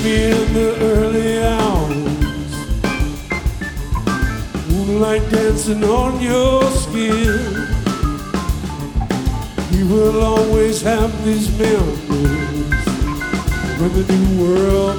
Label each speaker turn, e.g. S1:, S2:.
S1: me in the early hours, moonlight dancing on your skin. We will always have these memories when the new world